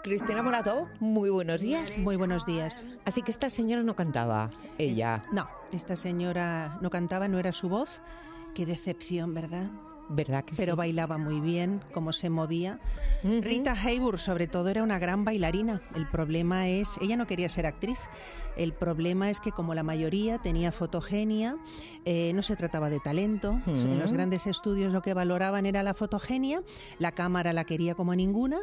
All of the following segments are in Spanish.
Cristina Morató, muy buenos días. Muy buenos días. Así que esta señora no cantaba, ella. No, esta señora no cantaba, no era su voz. Qué decepción, ¿verdad? ¿Verdad que Pero sí? bailaba muy bien, cómo se movía. Rita Hayworth, sobre todo, era una gran bailarina. El problema es, ella no quería ser actriz. El problema es que, como la mayoría, tenía fotogenia, no se trataba de talento. En los grandes estudios lo que valoraban era la fotogenia, la cámara la quería como a ninguna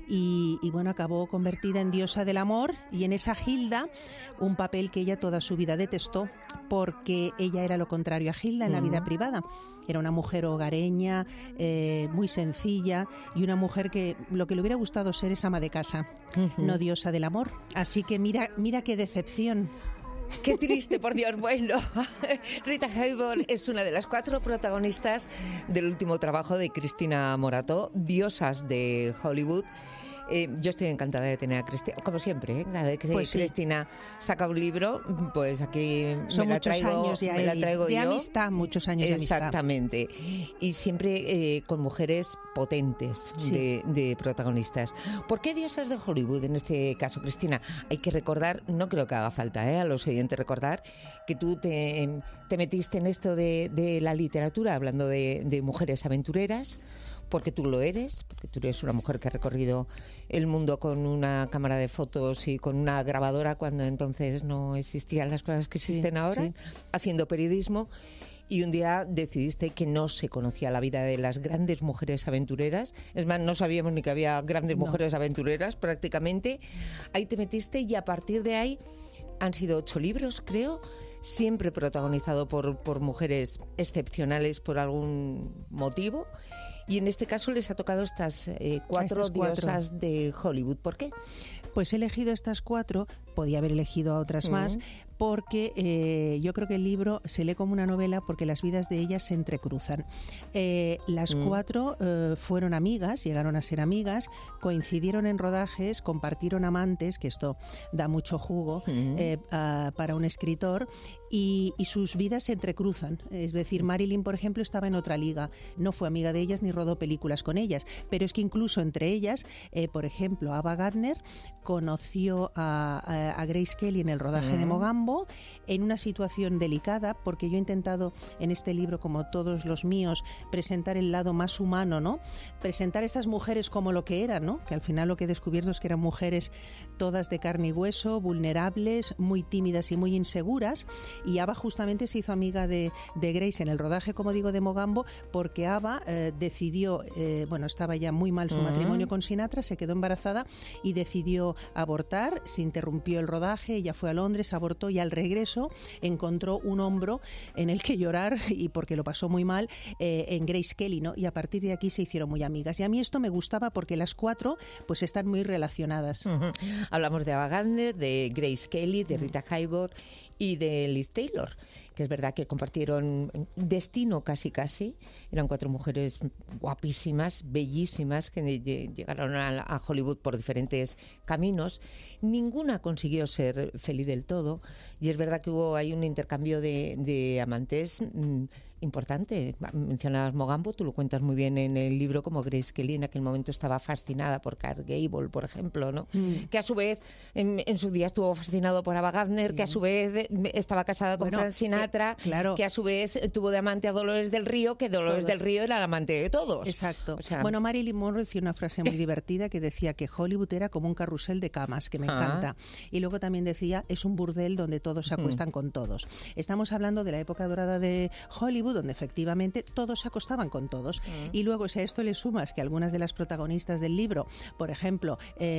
y bueno, acabó convertida en diosa del amor y en esa Hilda, un papel que ella toda su vida detestó porque ella era lo contrario a Hilda en la vida privada. Era una mujer hogareña, muy sencilla y una mujer que lo que le hubiera gustado ser es ama de casa, no diosa del amor. Así que mira qué decepción. Qué triste, por Dios. Bueno, Rita Hayworth es una de las 4 protagonistas del último trabajo de Cristina Morató, Diosas de Hollywood. Yo estoy encantada de tener a Cristina, como siempre, cada vez que Pues sí. Cristina saca un libro, pues aquí Son me la muchos traigo, años ya me la traigo de yo. amistad, muchos años de amistad. Exactamente. Y siempre con mujeres potentes Sí. de protagonistas. ¿Por qué Diosas de Hollywood en este caso, Cristina? Hay que recordar, no creo que haga falta a los oyentes recordar, que tú te metiste en esto de la literatura, hablando de mujeres aventureras, porque tú lo eres, porque tú eres una mujer que ha recorrido el mundo con una cámara de fotos y con una grabadora cuando entonces no existían las cosas que existen ahora, sí. haciendo periodismo. Y un día decidiste que no se conocía la vida de las grandes mujeres aventureras. Es más, no sabíamos ni que había grandes mujeres aventureras prácticamente. Ahí te metiste y a partir de ahí han sido 8 libros, creo, siempre protagonizado por mujeres excepcionales por algún motivo. Y en este caso les ha tocado estas 4 diosas de Hollywood. ¿Por qué? Pues he elegido estas 4, podía haber elegido a otras más, porque yo creo que el libro se lee como una novela porque las vidas de ellas se entrecruzan. Las 4 fueron amigas, llegaron a ser amigas, coincidieron en rodajes, compartieron amantes, que esto da mucho jugo para un escritor, y sus vidas se entrecruzan. Es decir, Marilyn, por ejemplo, estaba en otra liga, no fue amiga de ellas ni rodó películas con ellas, pero es que incluso entre ellas, por ejemplo, Ava Gardner conoció a Grace Kelly en el rodaje de Mogambo en una situación delicada, porque yo he intentado en este libro, como todos los míos, presentar el lado más humano, ¿no? Presentar a estas mujeres como lo que eran, ¿no? Que al final lo que he descubierto es que eran mujeres todas de carne y hueso, vulnerables, muy tímidas y muy inseguras, y Ava justamente se hizo amiga de Grace en el rodaje, como digo, de Mogambo, porque Ava decidió, estaba ya muy mal su matrimonio con Sinatra, se quedó embarazada y decidió abortar, se interrumpió el rodaje, ella fue a Londres, abortó y al regreso encontró un hombro en el que llorar, y porque lo pasó muy mal, en Grace Kelly, ¿no? Y a partir de aquí se hicieron muy amigas. Y a mí esto me gustaba porque las 4 pues están muy relacionadas. Hablamos de Ava Gardner, de Grace Kelly, de Rita Hayworth y de Liz Taylor, que es verdad que compartieron destino casi. Eran 4 mujeres guapísimas, bellísimas, que llegaron a Hollywood por diferentes caminos. Ninguna consiguió ser feliz del todo, y es verdad que hubo ahí un intercambio de amantes importante. Mencionabas Mogambo, tú lo cuentas muy bien en el libro, como Grace Kelly en aquel momento estaba fascinada por Clark Gable, por ejemplo, ¿no? Que a su vez en su día estuvo fascinado por Ava Gardner, que a su vez estaba casada con Frank Sinatra, claro, que a su vez tuvo de amante a Dolores del Río, que Dolores del Río era la amante de todos. Exacto. O sea, bueno, Marilyn Monroe decía una frase muy divertida que decía que Hollywood era como un carrusel de camas, que me encanta. Y luego también decía, es un burdel donde todos se acuestan con todos. Estamos hablando de la época dorada de Hollywood, donde efectivamente todos se acostaban con todos. Y luego, si a esto le sumas que algunas de las protagonistas del libro, por ejemplo,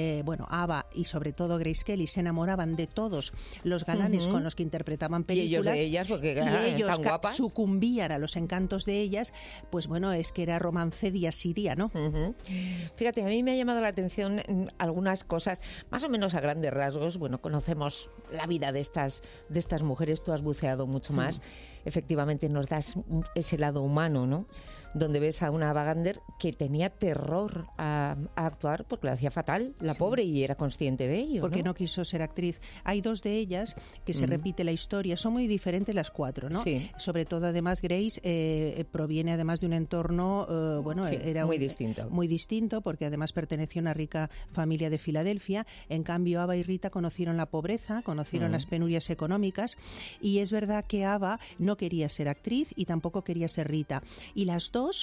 Ava y sobre todo Grace Kelly, se enamoraban de todos los galanes con los que interpretaban películas. Y ellos de ellas, porque ellos tan guapas, sucumbían a los encantos de ellas, pues bueno, es que era romance día sí día, ¿no? Fíjate, a mí me ha llamado la atención algunas cosas, más o menos a grandes rasgos. Bueno, conocemos la vida de estas mujeres, tú has buceado mucho más. Efectivamente nos das ese lado humano, ¿no? donde ves a una Ava Gardner que tenía terror a actuar porque lo hacía fatal, la pobre, y era consciente de ello. Porque no quiso ser actriz. Hay dos de ellas que se repite la historia. Son muy diferentes las cuatro, ¿no? Sí. Sobre todo, además, Grace proviene además de un entorno, era muy distinto. Muy distinto, porque además pertenecía a una rica familia de Filadelfia. En cambio, Ava y Rita conocieron la pobreza, conocieron las penurias económicas, y es verdad que Ava no quería ser actriz y tampoco quería ser Rita. Y las dos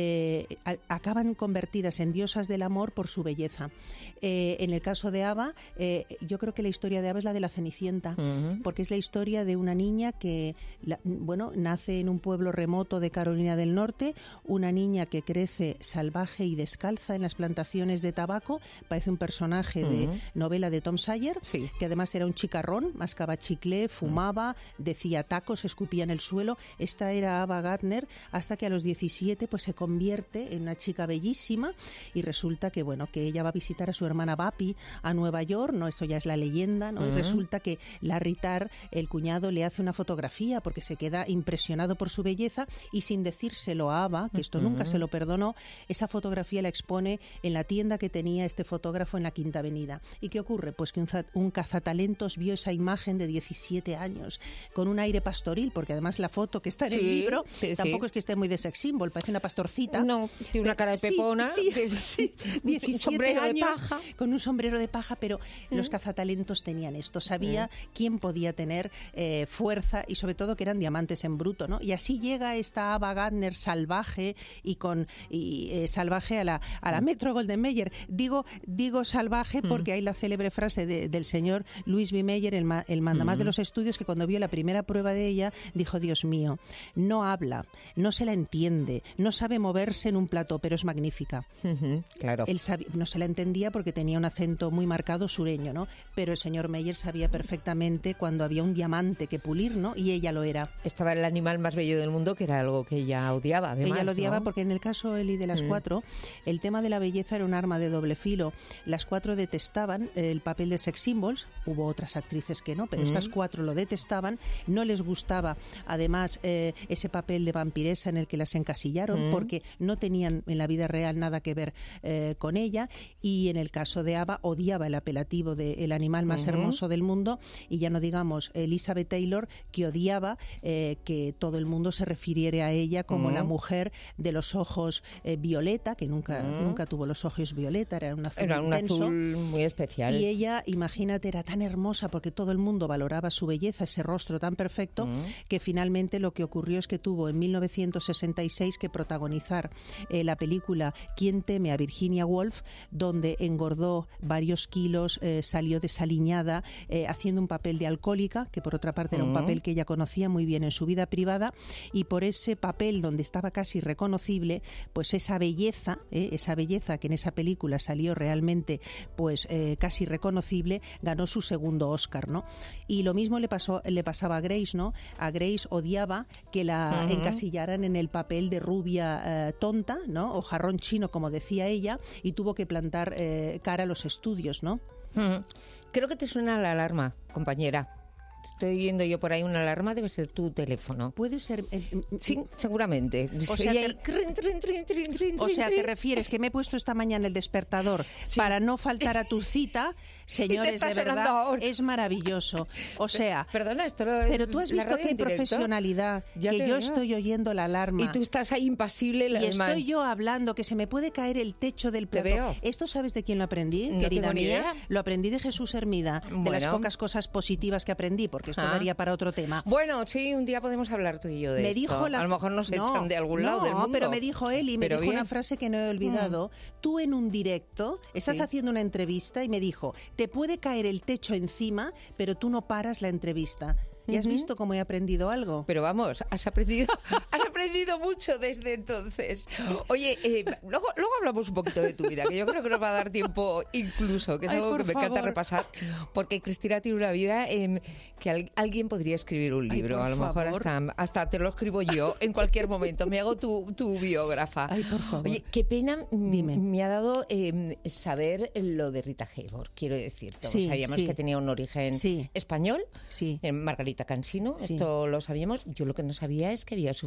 acaban convertidas en diosas del amor por su belleza. En el caso de Ava, yo creo que la historia de Ava es la de la Cenicienta, porque es la historia de una niña que nace en un pueblo remoto de Carolina del Norte, una niña que crece salvaje y descalza en las plantaciones de tabaco. Parece un personaje de novela de Tom Sawyer, que además era un chicarrón, mascaba chicle, fumaba, decía tacos, escupía en el suelo. Esta era Ava Gardner, hasta que a los 17 pues se convierte en una chica bellísima, y resulta que que ella va a visitar a su hermana Bapi a Nueva York, ¿no? Eso ya es la leyenda, ¿no? Y resulta que Larry Tarr, el cuñado, le hace una fotografía porque se queda impresionado por su belleza, y sin decírselo a Ava, que esto nunca se lo perdonó, esa fotografía la expone en la tienda que tenía este fotógrafo en la Quinta Avenida. ¿Y qué ocurre? Pues que un cazatalentos vio esa imagen de 17 años con un aire pastoril, porque además la foto que está en el libro tampoco es que esté muy de sex symbol, parece una pastorcita. No, tiene una cara de pepona. 17 años de paja. Con un sombrero de paja, pero los cazatalentos tenían esto, sabía quién podía tener fuerza, y sobre todo que eran diamantes en bruto, ¿no? Y así llega esta Ava Gardner salvaje salvaje a la Metro Goldwyn Mayer. Digo salvaje porque hay la célebre frase del señor Louis B. Mayer, el mandamás de los estudios, que cuando vio la primera prueba de ella dijo: Dios mío, no habla, no se la entiende, no sabe moverse en un plató, pero es magnífica. Claro. Él no se la entendía porque tenía un acento muy marcado sureño, ¿no? Pero el señor Mayer sabía perfectamente cuando había un diamante que pulir, ¿no? Y ella lo era. Estaba el animal más bello del mundo, que era algo que ella odiaba, además. Ella lo odiaba, ¿no? porque en el caso, Eli, de las cuatro, el tema de la belleza era un arma de doble filo. Las cuatro detestaban el papel de sex symbols. Hubo otras actrices que no, pero estas cuatro lo detestaban. No les gustaba, además, ese papel de vampiresa en el que las encasillaron, porque no tenían en la vida real nada que ver con ella. Y en el caso de Ava, odiaba el apelativo de el animal más hermoso del mundo, y ya no digamos Elizabeth Taylor, que odiaba que todo el mundo se refiriera a ella como la mujer de los ojos violeta, que nunca tuvo los ojos violeta, era un azul intenso. Azul muy especial. Y ella, imagínate, era tan hermosa porque todo el mundo valoraba su belleza, ese rostro tan perfecto, que finalmente lo que ocurrió es que tuvo en 1966 que protagonizar la película ¿Quién teme a Virginia Woolf?, donde engordó varios kilos, salió desaliñada, haciendo un papel de alcohólica, que por otra parte era un papel que ella conocía muy bien en su vida privada, y por ese papel donde estaba casi reconocible, pues esa belleza que en esa película salió realmente pues casi reconocible, ganó su segundo Oscar, ¿no? Y lo mismo le pasaba a Grace, ¿no? A Grace odiaba que la encasillaran en el papel de rubia tonta, ¿no? O jarrón chino, como decía ella, y tuvo que plantar cara a los estudios, ¿no? Creo que te suena la alarma, compañera. Estoy oyendo yo por ahí una alarma, debe ser tu teléfono. Puede ser. Sí, seguramente. O sea, te refieres que me he puesto esta mañana el despertador para no faltar a tu cita. Señores, de verdad, ahora es maravilloso. O sea, perdona, pero tú has visto qué profesionalidad, que yo estoy oyendo la alarma. Y tú estás ahí impasible. Y estoy yo hablando que se me puede caer el techo del plato. Te veo. ¿Esto sabes de quién lo aprendí, no querida tengo ni mía? idea. Lo aprendí de Jesús Hermida, de las pocas cosas positivas que aprendí, porque esto daría para otro tema. Bueno, sí, un día podemos hablar tú y yo de esto. A lo mejor nos echan de algún lado del mundo. No, pero me dijo él, y me dijo una frase que no he olvidado. Tú en un directo estás haciendo una entrevista y me dijo, te puede caer el techo encima, pero tú no paras la entrevista. ¿Y has visto cómo he aprendido algo? Pero vamos, has aprendido mucho desde entonces. Oye, luego hablamos un poquito de tu vida, que yo creo que nos va a dar tiempo incluso, que es algo que me encanta repasar, porque Cristina tiene una vida que alguien podría escribir un libro. A lo mejor hasta te lo escribo yo en cualquier momento. Me hago tu biógrafa. Ay, por favor. Oye, qué pena Dime. me ha dado saber lo de Rita Hayworth, quiero decirte. Sabíamos que tenía un origen español, Margarita Cansino, esto lo sabíamos. Yo lo que no sabía es que había sufrido abuso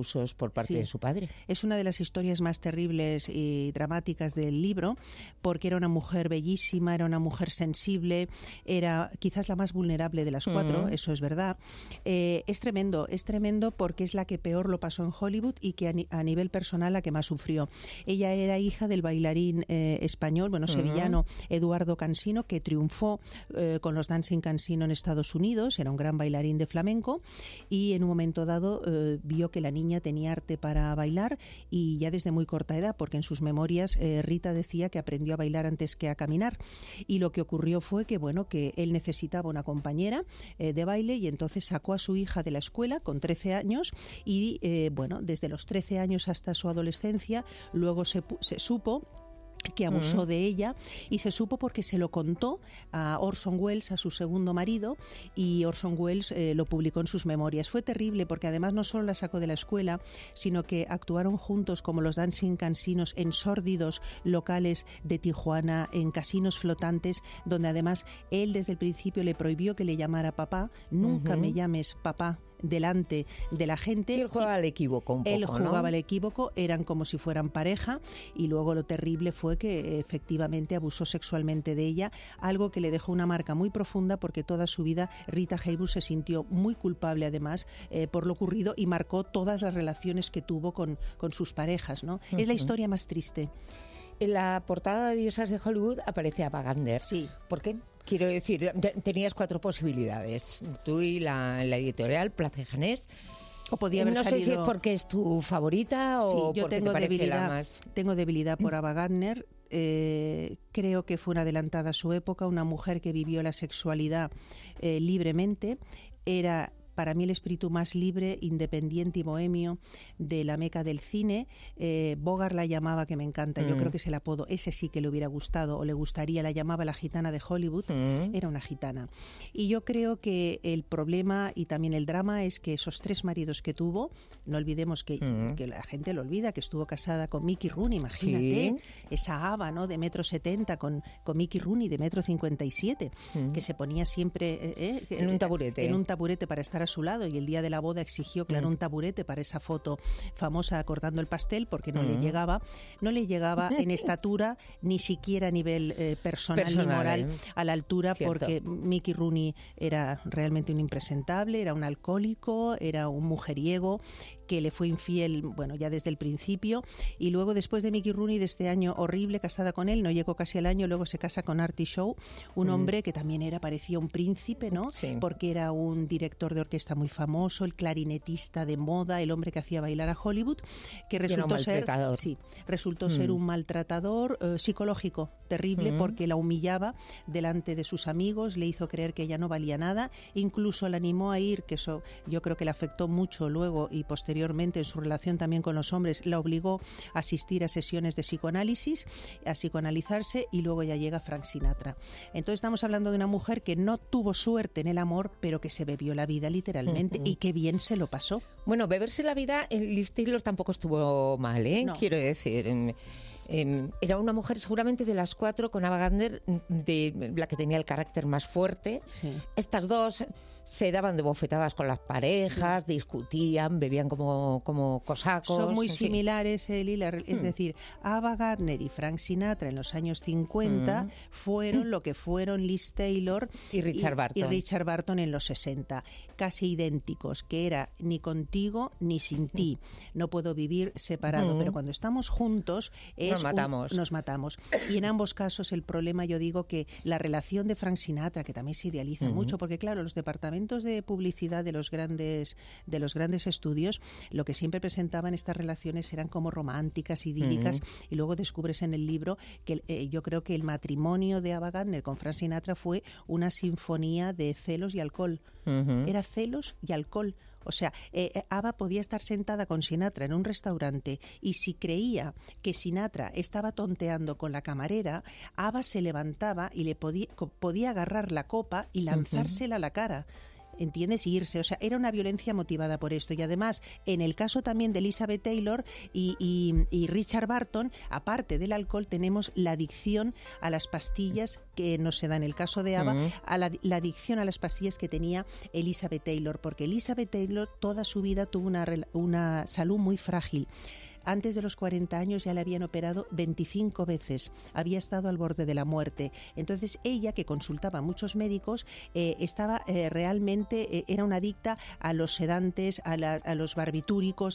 abusos por parte de su padre. Es una de las historias más terribles y dramáticas del libro, porque era una mujer bellísima, era una mujer sensible, era quizás la más vulnerable de las cuatro, eso es verdad. Es tremendo porque es la que peor lo pasó en Hollywood y que a nivel personal la que más sufrió. Ella era hija del bailarín español, sevillano, Eduardo Cansino, que triunfó con los Dancing Cansino en Estados Unidos, era un gran bailarín de flamenco, y en un momento dado vio que la niña tenía arte para bailar, y ya desde muy corta edad, porque en sus memorias Rita decía que aprendió a bailar antes que a caminar, y lo que ocurrió fue que él necesitaba una compañera de baile, y entonces sacó a su hija de la escuela con 13 años y desde los 13 años hasta su adolescencia, luego se supo que abusó de ella, y se supo porque se lo contó a Orson Welles, a su segundo marido, y Orson Welles lo publicó en sus memorias. Fue terrible porque además no solo la sacó de la escuela, sino que actuaron juntos como los Dancing Cansinos en sórdidos locales de Tijuana, en casinos flotantes, donde además él desde el principio le prohibió que le llamara papá. Nunca me llames papá delante de la gente. Sí, él jugaba al equívoco un poco, Él jugaba al equívoco, eran como si fueran pareja, y luego lo terrible fue que efectivamente abusó sexualmente de ella, algo que le dejó una marca muy profunda, porque toda su vida Rita Hayworth se sintió muy culpable además por lo ocurrido, y marcó todas las relaciones que tuvo con sus parejas, ¿no? Es la historia más triste. En la portada de Diosas de Hollywood aparece Ava Gardner. Sí. ¿Por qué? Quiero decir, tenías 4 posibilidades. Tú y la editorial Place Janés. O podía haber no salido... sé si es porque es tu favorita o yo porque tengo te parece debilidad, la más... Tengo debilidad por Ava Gardner. Creo que fue una adelantada a su época, una mujer que vivió la sexualidad libremente. Era para mí el espíritu más libre, independiente y bohemio de la meca del cine. Bogart la llamaba, que me encanta, yo creo que es el apodo, ese sí que le hubiera gustado o le gustaría, la llamaba la gitana de Hollywood. Era una gitana. Y yo creo que el problema y también el drama es que esos 3 maridos que tuvo, no olvidemos que la gente lo olvida, que estuvo casada con Mickey Rooney, imagínate, esa Ava, ¿no?, de 1,70 m con Mickey Rooney de 1,57 m, que se ponía siempre en un taburete. En un taburete para estar a su lado, y el día de la boda exigió, claro, un taburete para esa foto famosa cortando el pastel, porque no le llegaba en estatura, ni siquiera a nivel personal ni moral a la altura. Cierto. Porque Mickey Rooney era realmente un impresentable, era un alcohólico, era un mujeriego que le fue infiel, ya desde el principio, y luego después de Mickey Rooney, de este año horrible, casada con él, no llegó casi al año, luego se casa con Artie Shaw, un hombre que también parecía un príncipe, ¿no? Sí. Porque era un director de orquesta muy famoso, el clarinetista de moda, el hombre que hacía bailar a Hollywood, que resultó ser un maltratador psicológico terrible, porque la humillaba delante de sus amigos, le hizo creer que ella no valía nada, incluso la animó a ir, que eso yo creo que le afectó mucho luego y posteriormente en su relación también con los hombres, la obligó a asistir a sesiones de psicoanálisis, a psicoanalizarse, y luego ya llega Frank Sinatra. Entonces estamos hablando de una mujer que no tuvo suerte en el amor, pero que se bebió la vida literalmente, y qué bien se lo pasó. Bueno, beberse la vida, Liz Taylor tampoco estuvo mal, ¿eh? No. Quiero decir... era una mujer seguramente de las 4, con Ava Gardner, de la que tenía el carácter más fuerte. Sí. Estas dos se daban de bofetadas con las parejas, discutían, bebían como cosacos. Son muy similares, Lila. Es decir, Ava Gardner y Frank Sinatra en los años 50 fueron lo que fueron Liz Taylor y Richard Barton en los 60. Casi idénticos, que era ni contigo ni sin ti. No puedo vivir separado, pero cuando estamos juntos nos matamos. Y en ambos casos el problema, yo digo que la relación de Frank Sinatra, que también se idealiza mucho, porque claro, los departamentos de publicidad de los grandes estudios, lo que siempre presentaban estas relaciones eran como románticas, idílicas, y luego descubres en el libro que yo creo que el matrimonio de Ava Gardner con Frank Sinatra fue una sinfonía de celos y alcohol. Era celos y alcohol. O sea, Ava podía estar sentada con Sinatra en un restaurante, y si creía que Sinatra estaba tonteando con la camarera, Ava se levantaba y le podía agarrar la copa y lanzársela a la cara. ¿entiendes? Y irse. O sea, era una violencia motivada por esto. Y además, en el caso también de Elizabeth Taylor y Richard Burton, aparte del alcohol, tenemos la adicción a las pastillas que no se da en el caso de Ava, a la adicción a las pastillas que tenía Elizabeth Taylor, porque Elizabeth Taylor toda su vida tuvo una salud muy frágil. Antes de los 40 años ya le habían operado 25 veces, había estado al borde de la muerte. Entonces ella, que consultaba a muchos médicos, estaba realmente, era una adicta a los sedantes, a los barbitúricos,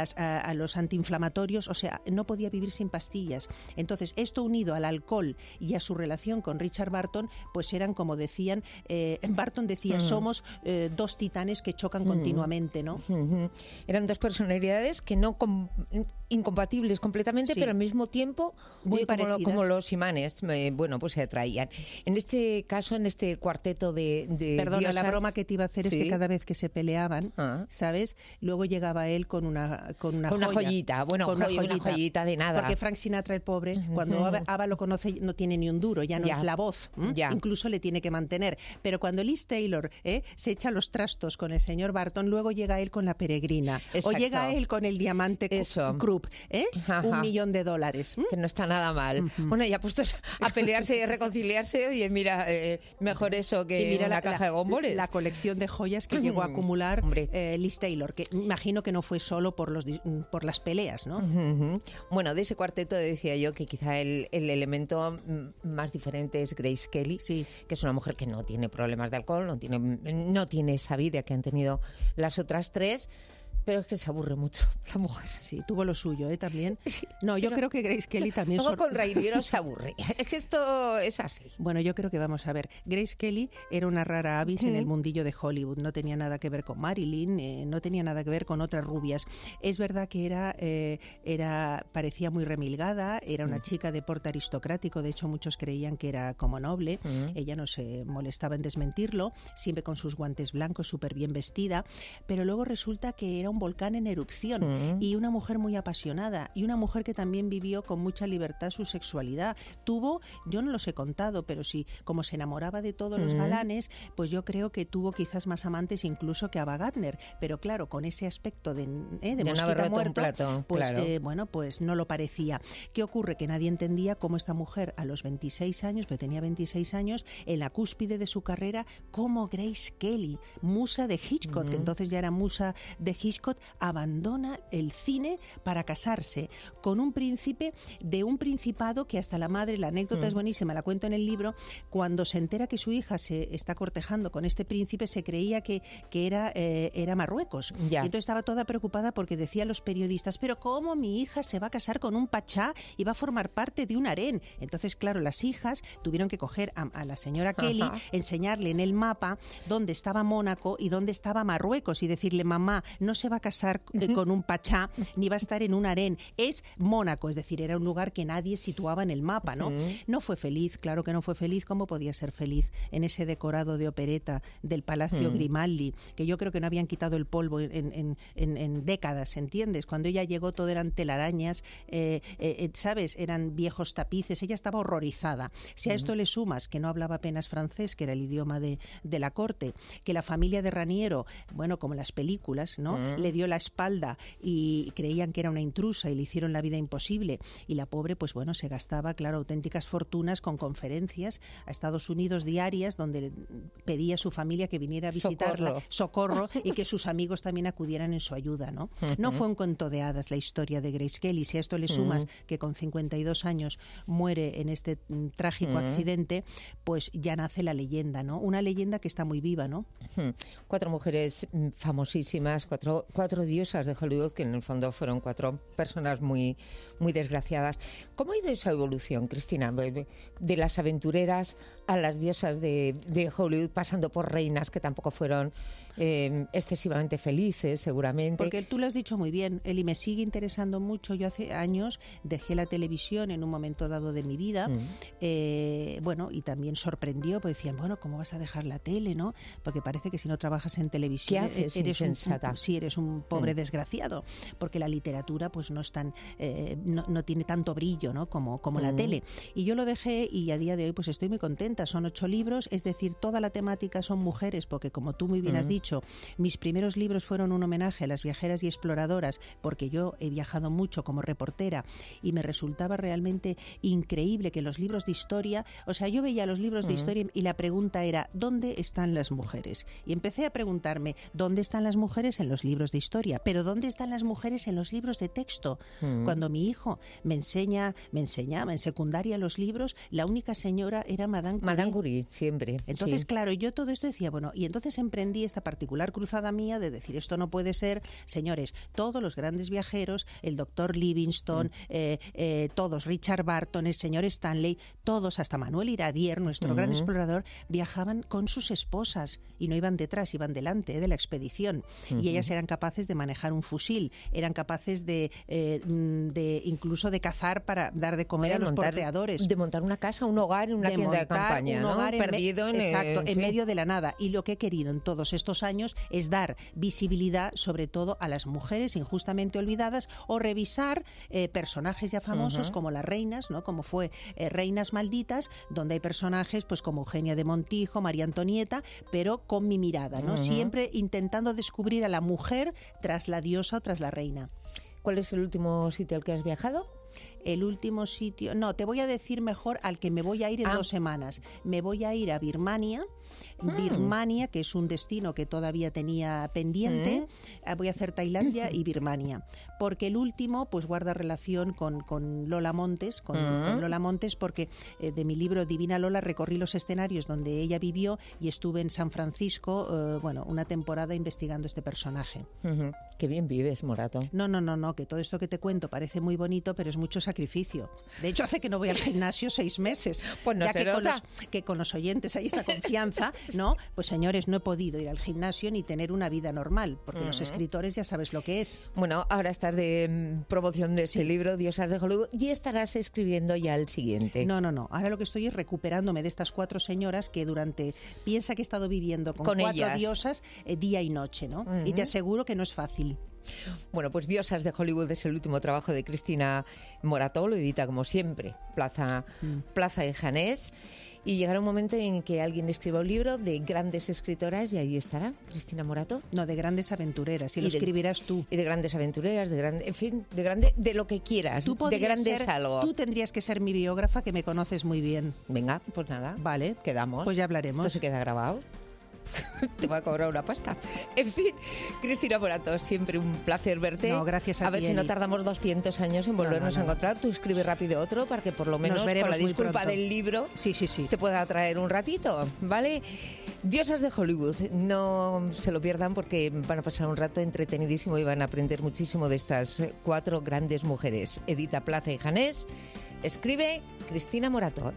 a los antiinflamatorios, o sea, no podía vivir sin pastillas. Entonces esto unido al alcohol y a su relación con Richard Burton, pues eran como decían, Burton decía, somos dos titanes que chocan continuamente, ¿no? Eran dos personalidades que no incompatibles completamente, sí, pero al mismo tiempo muy parecidas, como los imanes, bueno, pues se atraían. En este caso, en este cuarteto de Perdona, diosas, la broma que te iba a hacer sí, es que cada vez que se peleaban, ¿sabes? Luego llegaba él con una joyita, bueno, una joyita de nada. Porque Frank Sinatra, el pobre, cuando Ava lo conoce, no tiene ni un duro, ya no es la voz, incluso le tiene que mantener. Pero cuando Liz Taylor se echa los trastos con el señor Burton, luego llega él con la peregrina. Exacto. O llega él con el diamante Krupp, $1 millón. Que no está nada mal. Bueno, ya puestos a pelearse y a reconciliarse, oye, mira, mejor eso que mira una caja de bombones. La colección de joyas que llegó a acumular Liz Taylor, que imagino que no fue solo por las peleas, ¿no? Bueno, de ese cuarteto decía yo que quizá el elemento más diferente es Grace Kelly, sí, que es una mujer que no tiene problemas de alcohol, no tiene esa vida que han tenido las otras tres. Pero es que se aburre mucho la mujer. Sí, tuvo lo suyo, también. Sí, no, yo creo que Grace Kelly también... Luego con Rainiero se aburre. Es que esto es así. Bueno, yo creo que vamos a ver. Grace Kelly era una rara avis en el mundillo de Hollywood. No tenía nada que ver con Marilyn, no tenía nada que ver con otras rubias. Es verdad que parecía muy remilgada, era una chica de porte aristocrático. De hecho, muchos creían que era como noble. Ella no se molestaba en desmentirlo, siempre con sus guantes blancos, súper bien vestida. Pero luego resulta que era un volcán en erupción y una mujer muy apasionada y una mujer que también vivió con mucha libertad su sexualidad. Tuvo, yo no los he contado, pero sí, como se enamoraba de todos los galanes, pues yo creo que tuvo quizás más amantes incluso que Ava Gardner, pero claro, con ese aspecto de mosquita muerta, pues claro. Bueno, pues no lo parecía. ¿Qué ocurre? Que nadie entendía cómo esta mujer a los 26 años, pero tenía 26 años, en la cúspide de su carrera, como Grace Kelly, musa de Hitchcock, que entonces ya era musa de Hitchcock, abandona el cine para casarse con un príncipe de un principado que hasta la madre, la anécdota es buenísima, la cuento en el libro, cuando se entera que su hija se está cortejando con este príncipe, se creía que era Marruecos. Y entonces estaba toda preocupada porque decían los periodistas, pero ¿cómo mi hija se va a casar con un pachá y va a formar parte de un harén? Entonces, claro, las hijas tuvieron que coger a la señora Kelly, enseñarle en el mapa dónde estaba Mónaco y dónde estaba Marruecos y decirle, mamá, no se va a casar con un pachá ni va a estar en un harén, es Mónaco, es decir, era un lugar que nadie situaba en el mapa, ¿no? No fue feliz, claro que no fue feliz. ¿Cómo podía ser feliz en ese decorado de opereta del Palacio Grimaldi, que yo creo que no habían quitado el polvo en décadas, ¿entiendes? Cuando ella llegó todo eran telarañas, ¿sabes? Eran viejos tapices, ella estaba horrorizada. Si a esto le sumas que no hablaba apenas francés, que era el idioma de la corte, que la familia de Raniero, bueno, como las películas, ¿no? Le dio la espalda y creían que era una intrusa y le hicieron la vida imposible. Y la pobre, pues bueno, se gastaba, claro, auténticas fortunas con conferencias a Estados Unidos diarias donde pedía a su familia que viniera a visitarla, socorro y que sus amigos también acudieran en su ayuda, ¿no? No fue un cuento de hadas la historia de Grace Kelly. Si a esto le sumas que con 52 años muere en este trágico accidente, pues ya nace la leyenda, ¿no? Una leyenda que está muy viva, ¿no? 4 mujeres famosísimas, cuatro diosas de Hollywood, que en el fondo fueron 4 personas muy, muy desgraciadas. ¿Cómo ha ido esa evolución, Cristina? De las aventureras a las diosas de Hollywood, pasando por reinas que tampoco fueron excesivamente felices, seguramente. Porque tú lo has dicho muy bien, Eli, me sigue interesando mucho. Yo hace años dejé la televisión en un momento dado de mi vida, bueno, y también sorprendió, porque decían, bueno, ¿cómo vas a dejar la tele, no? Porque parece que si no trabajas en televisión ¿qué haces, eres es un pobre desgraciado, porque la literatura pues no es tan, no tiene tanto brillo, ¿no? como la tele. Y yo lo dejé y a día de hoy pues estoy muy contenta. Son 8 libros, es decir, toda la temática son mujeres, porque como tú muy bien has dicho, mis primeros libros fueron un homenaje a las viajeras y exploradoras, porque yo he viajado mucho como reportera y me resultaba realmente increíble que los libros de historia, o sea, yo veía los libros de historia y la pregunta era, ¿dónde están las mujeres? Y empecé a preguntarme, ¿dónde están las mujeres en los libros de historia? Pero ¿dónde están las mujeres en los libros de texto? Cuando mi hijo me enseñaba en secundaria los libros, la única señora era Madame Curie. Madame Curie, siempre. Entonces, claro, yo todo esto decía, bueno, y entonces emprendí esta particular cruzada mía de decir, esto no puede ser, señores, todos los grandes viajeros, el doctor Livingstone, todos, Richard Barton, el señor Stanley, todos, hasta Manuel Iradier, nuestro gran explorador, viajaban con sus esposas y no iban detrás, iban delante de la expedición. Y ellas eran capaces de manejar un fusil, eran capaces de incluso de cazar para dar de comer a los porteadores. De montar una casa, un hogar en una tienda de campaña, ¿no? Perdido en medio de la nada. Y lo que he querido en todos estos años es dar visibilidad sobre todo a las mujeres injustamente olvidadas o revisar personajes ya famosos como las reinas, ¿no? Como fue Reinas Malditas, donde hay personajes pues como Eugenia de Montijo, María Antonieta, pero con mi mirada, ¿no? Siempre intentando descubrir a la mujer tras la diosa o tras la reina. ¿Cuál es el último sitio al que has viajado? El último sitio... No, te voy a decir mejor al que me voy a ir en 2 semanas. Me voy a ir a Birmania. Birmania, que es un destino que todavía tenía pendiente. Voy a hacer Tailandia y Birmania. Porque el último pues guarda relación con Lola Montes, con Lola Montes, porque de mi libro Divina Lola recorrí los escenarios donde ella vivió y estuve en San Francisco, una temporada investigando este personaje. Qué bien vives, Morato. No, que todo esto que te cuento parece muy bonito, pero es mucho sacrificio. De hecho, hace que no voy al gimnasio 6 meses. Pues no ya que con los oyentes hay esta confianza, ¿no? Pues señores, no he podido ir al gimnasio ni tener una vida normal, porque los escritores ya sabes lo que es. Bueno, ahora estás de promoción de ese libro, Diosas de Hollywood, y estarás escribiendo ya el siguiente. No. Ahora lo que estoy es recuperándome de estas 4 señoras que piensa que he estado viviendo con 4 ellas. Diosas día y noche, ¿no? Y te aseguro que no es fácil. Bueno, pues Diosas de Hollywood es el último trabajo de Cristina Morató, lo edita como siempre, Plaza de Janés, y llegará un momento en que alguien escriba un libro de grandes escritoras y ahí estará Cristina Morató. No, de grandes aventureras, y lo escribirás tú. Y de grandes aventureras, de lo que quieras, de grandes algo. Tú tendrías que ser mi biógrafa, que me conoces muy bien. Venga, pues nada. Vale. Quedamos. Pues ya hablaremos. Esto se queda grabado. Te va a cobrar una pasta. En fin, Cristina Morató, siempre un placer verte. No, gracias a ti. A ver si no tardamos 200 años en volvernos a encontrar. Tú escribe rápido otro para que por lo menos con la disculpa del libro te pueda traer un ratito, ¿vale? Diosas de Hollywood, no se lo pierdan porque van a pasar un rato entretenidísimo y van a aprender muchísimo de estas 4 grandes mujeres. Edita Plaza y Janés, escribe Cristina Morató.